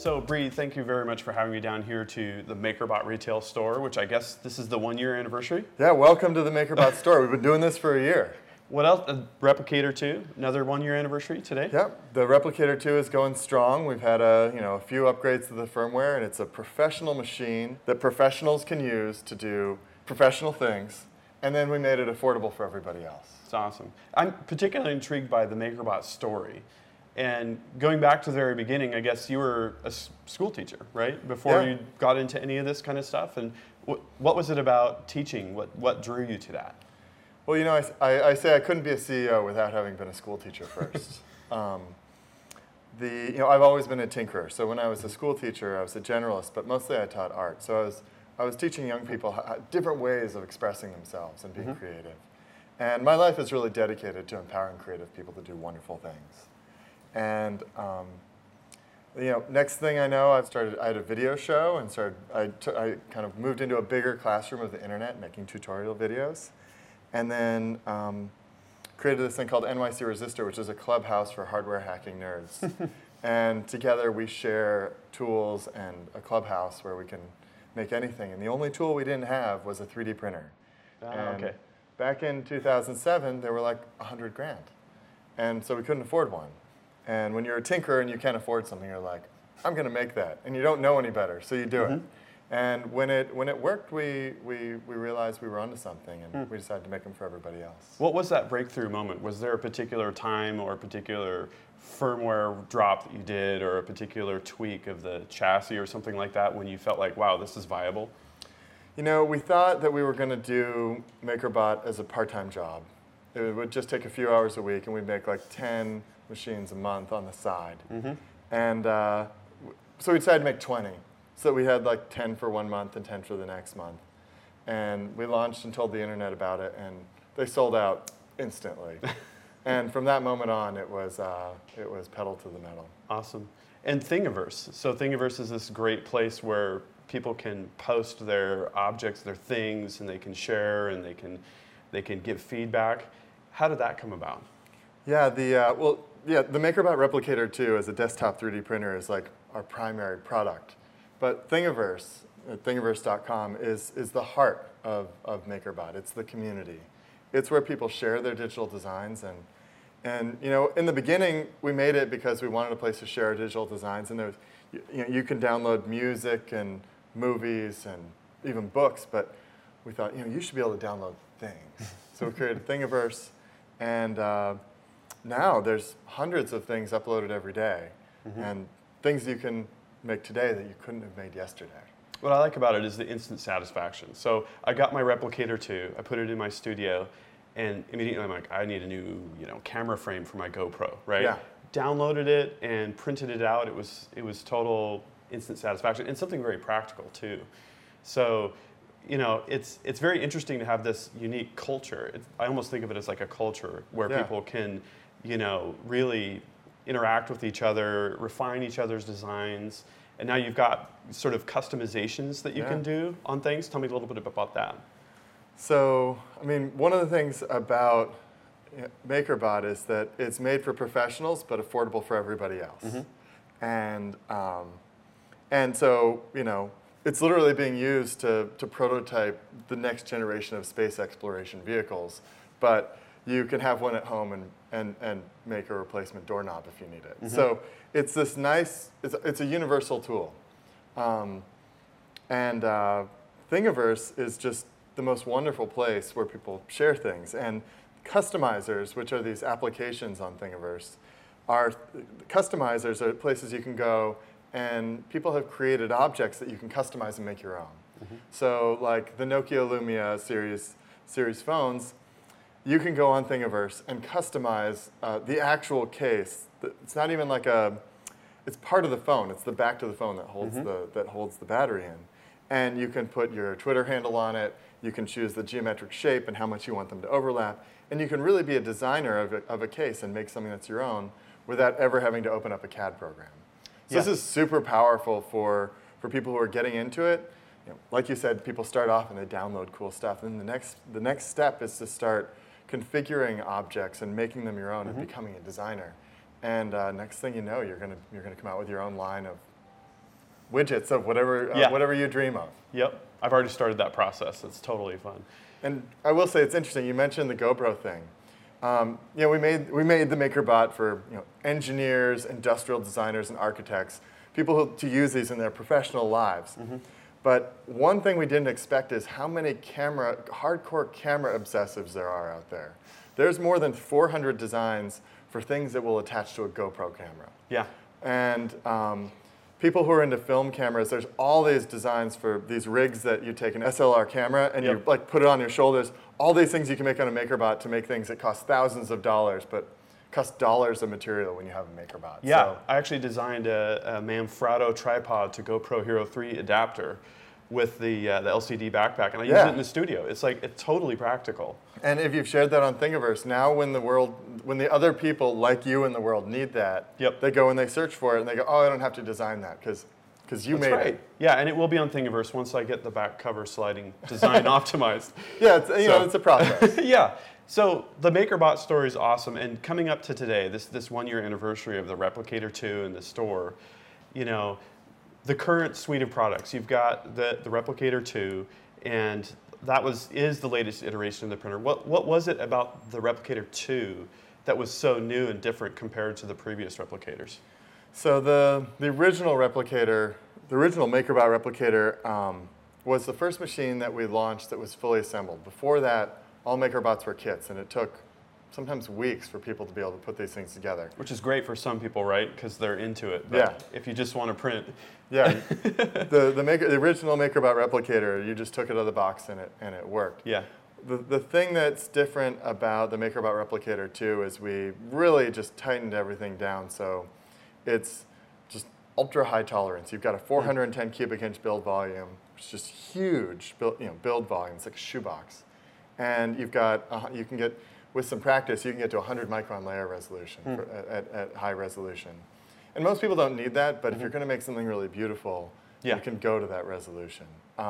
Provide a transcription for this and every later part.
So Bree, thank you very much for having me down here to the MakerBot retail store, which I guess this is the 1-year anniversary. Yeah, welcome to the MakerBot store. We've been doing this for a year. What else? Replicator 2, another 1-year anniversary today? Yep, the Replicator 2 is going strong. We've had a few upgrades to the firmware, and it's a professional machine that professionals can use to do professional things, and then we made it affordable for everybody else. It's awesome. I'm particularly intrigued by the MakerBot story. And going back to the very beginning, I guess you were a school teacher, right? Before you got into any of this kind of stuff. And what was it about teaching? What drew you to that? Well, you know, I say I couldn't be a CEO without having been a school teacher first. I've always been a tinkerer. So when I was a school teacher, I was a generalist, but mostly I taught art. So I was teaching young people different ways of expressing themselves and being creative. And my life is really dedicated to empowering creative people to do wonderful things. And next thing I know, I had a video show and I kind of moved into a bigger classroom of the internet, making tutorial videos, and then created this thing called NYC Resistor, which is a clubhouse for hardware hacking nerds. And together we share tools and a clubhouse where we can make anything. And the only tool we didn't have was a 3D printer. Okay. Back in 2007, there were like 100 grand, and so we couldn't afford one. And when you're a tinkerer and you can't afford something, you're like, I'm going to make that. And you don't know any better, so you do it. And when it worked, we realized we were onto something, and we decided to make them for everybody else. What was that breakthrough moment? Was there a particular time or a particular firmware drop that you did or a particular tweak of the chassis or something like that when you felt like, wow, this is viable? You know, we thought that we were going to do MakerBot as a part-time job. It would just take a few hours a week, and we'd make like 10 machines a month on the side. And so we decided to make 20. So we had like 10 for 1 month and 10 for the next month. And we launched and told the internet about it, and they sold out instantly. And from that moment on, it was pedal to the metal. Awesome. And Thingiverse. So Thingiverse is this great place where people can post their objects, their things, and they can share, and they can give feedback. How did that come about? Yeah, the MakerBot Replicator 2 as a desktop 3D printer is like our primary product. But Thingiverse, Thingiverse.com, is the heart of MakerBot. It's the community. It's where people share their digital designs. And in the beginning, we made it because we wanted a place to share our digital designs. And you can download music and movies and even books. But we thought, you should be able to download things. So we created Thingiverse. And now there's hundreds of things uploaded every day, and things you can make today that you couldn't have made yesterday. What I like about it is the instant satisfaction. So I got my Replicator 2, I put it in my studio, and immediately I'm like, I need a new camera frame for my GoPro, right? Yeah. Downloaded it and printed it out. It was total instant satisfaction, and something very practical too. So it's very interesting to have this unique culture. I almost think of it as like a culture where people can, really interact with each other, refine each other's designs, and now you've got sort of customizations that you can do on things. Tell me a little bit about that. So, one of the things about MakerBot is that it's made for professionals but affordable for everybody else. And so, it's literally being used to prototype the next generation of space exploration vehicles, but you can have one at home and make a replacement doorknob if you need it. So it's this nice, it's a universal tool. Thingiverse is just the most wonderful place where people share things. And customizers, which are these applications on Thingiverse, customizers are places you can go and people have created objects that you can customize and make your own. So like the Nokia Lumia series phones, you can go on Thingiverse and customize the actual case. It's not even like it's part of the phone. It's the back to the phone that holds the battery in. And you can put your Twitter handle on it. You can choose the geometric shape and how much you want them to overlap. And you can really be a designer of a case and make something that's your own without ever having to open up a CAD program. So this is super powerful for people who are getting into it. Like you said, people start off and they download cool stuff. And the next step is to start configuring objects and making them your own and becoming a designer. And next thing you know, you're gonna come out with your own line of widgets of whatever Yeah. whatever you dream of. Yep. I've already started that process. It's totally fun. And I will say it's interesting. You mentioned the GoPro thing. We made the MakerBot for engineers, industrial designers, and architects, people to use these in their professional lives. Mm-hmm. But one thing we didn't expect is how many hardcore camera obsessives there are out there. There's more than 400 designs for things that will attach to a GoPro camera. Yeah. And people who are into film cameras, there's all these designs for these rigs that you take an SLR camera and you like put it on your shoulders. All these things you can make on a MakerBot to make things that cost thousands of dollars, but cost dollars of material when you have a MakerBot. Yeah, So, I actually designed a Manfrotto tripod to GoPro Hero 3 adapter with the LCD backpack, and I use it in the studio. It's totally practical. and if you've shared that on Thingiverse, now when the other people like you in the world need that, they go and they search for it and they go, oh, I don't have to design that because you That's made right. it. Yeah, and it will be on Thingiverse once I get the back cover sliding design optimized. Yeah, it's a process. Yeah. So the MakerBot story is awesome, and coming up to today, this 1 year anniversary of the Replicator 2 in the store, the current suite of products. You've got the Replicator 2, and that is the latest iteration of the printer. What was it about the Replicator 2 that was so new and different compared to the previous replicators? So the original replicator, the original MakerBot replicator was the first machine that we launched that was fully assembled. Before that, all MakerBots were kits, and it took sometimes weeks for people to be able to put these things together. Which is great for some people, right? Because they're into it. But if you just want to print. Yeah. the original MakerBot replicator, you just took it out of the box and it worked. Yeah. The thing that's different about the MakerBot replicator 2 is we really just tightened everything down. So it's just ultra high tolerance. You've got a 410 cubic inch build volume, which is just huge build volume. It's like a shoebox. And you've got, you can get, with some practice, you can get to 100 micron layer resolution at high resolution. And most people don't need that, but if you're going to make something really beautiful, you can go to that resolution.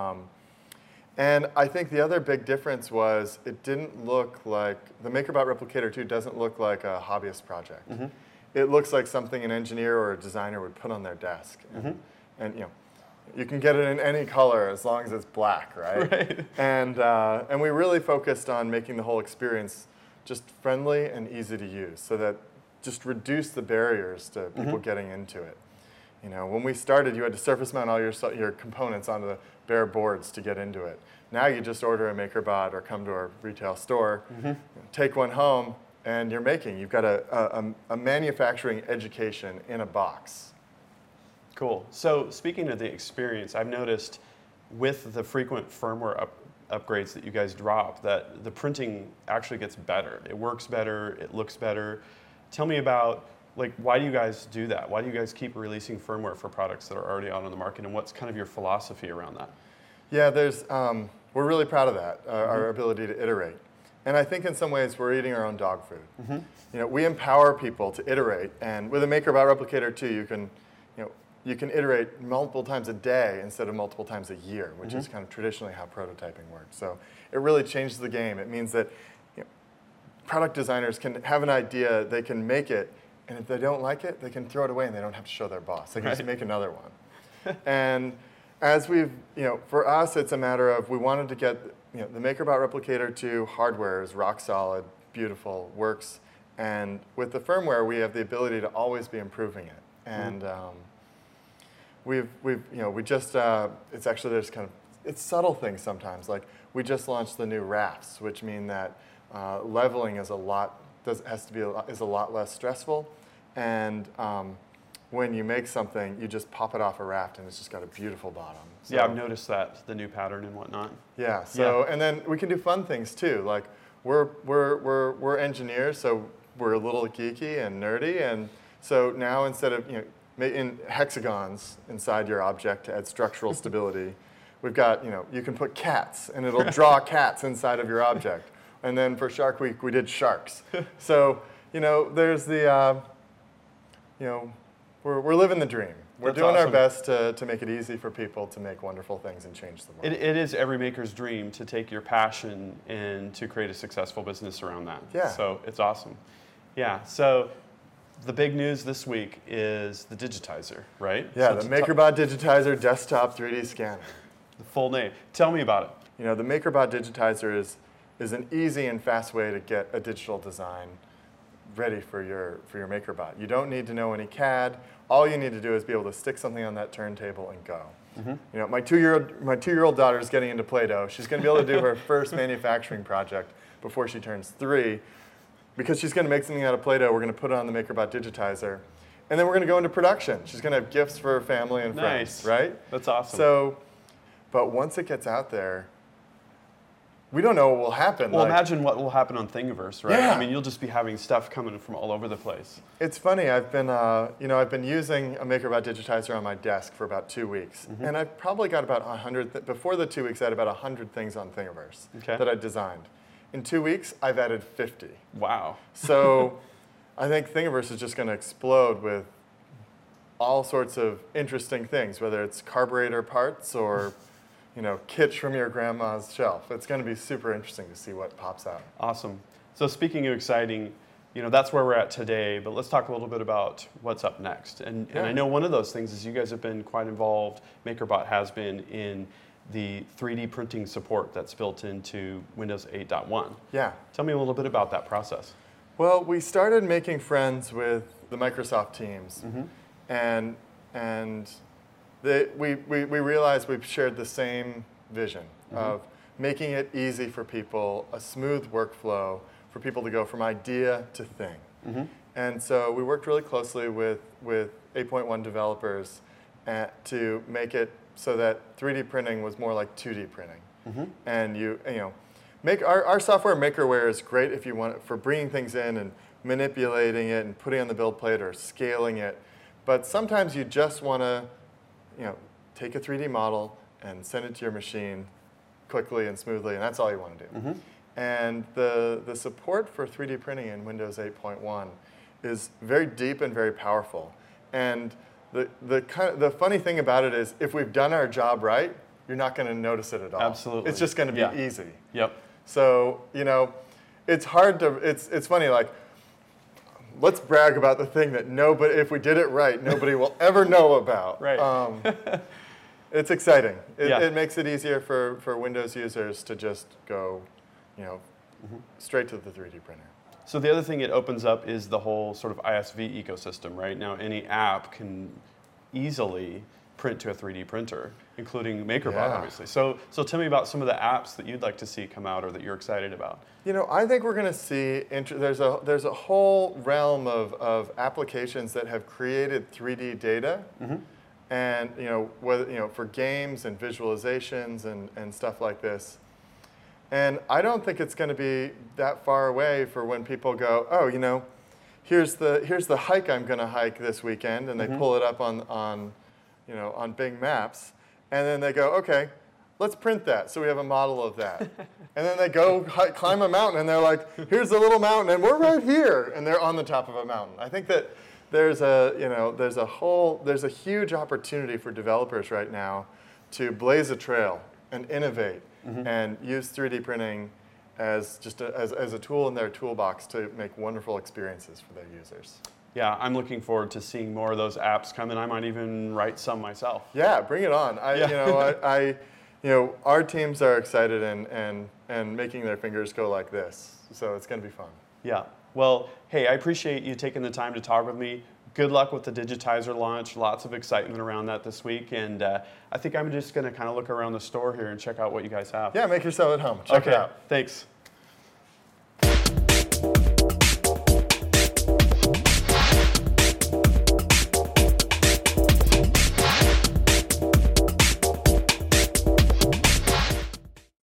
And I think the other big difference was it didn't look like, the MakerBot Replicator 2 doesn't look like a hobbyist project. It looks like something an engineer or a designer would put on their desk. And you can get it in any color as long as it's black, right? Right. And we really focused on making the whole experience just friendly and easy to use, so that just reduce the barriers to people getting into it. When we started, you had to surface mount all your components onto the bare boards to get into it. Now you just order a MakerBot or come to our retail store, take one home, and you're making. You've got a manufacturing education in a box. Cool. So speaking of the experience, I've noticed with the frequent firmware upgrades that you guys drop that the printing actually gets better. It works better. It looks better. Tell me about, why do you guys do that? Why do you guys keep releasing firmware for products that are already out on the market, and what's kind of your philosophy around that? Yeah, we're really proud of that, our ability to iterate. And I think in some ways we're eating our own dog food. We empower people to iterate, and with a MakerBot Replicator 2, you can iterate multiple times a day instead of multiple times a year, which is kind of traditionally how prototyping works. So it really changes the game. It means that product designers can have an idea, they can make it, and if they don't like it, they can throw it away and they don't have to show their boss. They can just make another one. And as for us, it's a matter of we wanted to get, the MakerBot Replicator 2 hardware is rock solid, beautiful, works, and with the firmware, we have the ability to always be improving it. And it's actually there's it's subtle things sometimes. Like we just launched the new rafts, which mean that leveling is a lot less stressful, and when you make something, you just pop it off a raft, and it's just got a beautiful bottom. So, Yeah, I've noticed that, the new pattern and whatnot. Yeah. So and then we can do fun things too. Like we're engineers, so we're a little geeky and nerdy, and so now instead of in hexagons inside your object to add structural stability, we've got you can put cats, and it'll draw cats inside of your object. And then for Shark Week, we did sharks. So there's the we're living the dream. We're That's doing awesome. our best to make it easy for people to make wonderful things and change the world. It is every maker's dream to take your passion and to create a successful business around that. Yeah. So it's awesome. Yeah. So the big news this week is the digitizer, right? Yeah, So the MakerBot Digitizer Desktop 3D Scanner. the full name. Tell me about it. You know, the MakerBot Digitizer is an easy and fast way to get a digital design ready for your MakerBot. You don't need to know any CAD. All you need to do is be able to stick something on that turntable and go. You know, my two-year-old daughter is getting into Play-Doh. She's going to be able to do her first manufacturing project before she turns 3. Because she's going to make something out of Play-Doh, we're going to put it on the MakerBot Digitizer. And then we're going to go into production. She's going to have gifts for her family and friends, right? That's awesome. So, but once it gets out there, we don't know what will happen. Well, imagine what will happen on Thingiverse, right? Yeah. I mean, you'll just be having stuff coming from all over the place. It's funny. I've been using a MakerBot Digitizer on my desk for about 2 weeks, and I've probably got about 100. Before the 2 weeks, I had about 100 things on Thingiverse that I designed. In 2 weeks, I've added 50. Wow. So, I think Thingiverse is just going to explode with all sorts of interesting things, whether it's carburetor parts or kitsch from your grandma's shelf. It's going to be super interesting to see what pops out. Awesome. So speaking of exciting, that's where we're at today, but let's talk a little bit about what's up next. And I know one of those things is you guys have been quite involved, MakerBot has been, in the 3D printing support that's built into Windows 8.1. Yeah. Tell me a little bit about that process. Well, we started making friends with the Microsoft teams, and we realized we've shared the same vision of making it easy for people, a smooth workflow for people to go from idea to thing. And so we worked really closely with 8.1 developers to make it so that 3D printing was more like 2D printing. And make our software Makerware is great if you want for bringing things in and manipulating it and putting it on the build plate or scaling it. But sometimes you just want to take a 3D model and send it to your machine quickly and smoothly, and that's all you want to do. And the support for 3D printing in Windows 8.1 is very deep and very powerful. And the funny thing about it is, if we've done our job right, you're not going to notice it at all. Absolutely. It's just going to be easy. Yep. So, it's hard to, it's funny, like, let's brag about the thing that if we did it right, nobody will ever know about. Right. It's exciting. It makes it easier for Windows users to just go, straight to the 3D printer. So the other thing it opens up is the whole sort of ISV ecosystem, right? Now any app can easily print to a 3D printer, including MakerBot, obviously. So tell me about some of the apps that you'd like to see come out or that you're excited about. I think we're going to see, there's a whole realm of applications that have created 3D data, and whether for games and visualizations and stuff like this. And I don't think it's going to be that far away for when people go, oh, here's the hike I'm going to hike this weekend, and they pull it up on Bing Maps, and then they go, okay, let's print that. So we have a model of that. And then they go climb a mountain, and they're like, here's a little mountain, and we're right here, and they're on the top of a mountain. I think that there's a huge opportunity for developers right now to blaze a trail and innovate and use 3D printing as just as a tool in their toolbox to make wonderful experiences for their users. Yeah, I'm looking forward to seeing more of those apps come, and I might even write some myself. Yeah, bring it on. Our teams are excited and making their fingers go like this, so it's going to be fun. Yeah. Well, hey, I appreciate you taking the time to talk with me. Good luck with the Digitizer launch. Lots of excitement around that this week, and I think I'm just going to kind of look around the store here and check out what you guys have. Yeah, make yourself at home. Check it out. Thanks.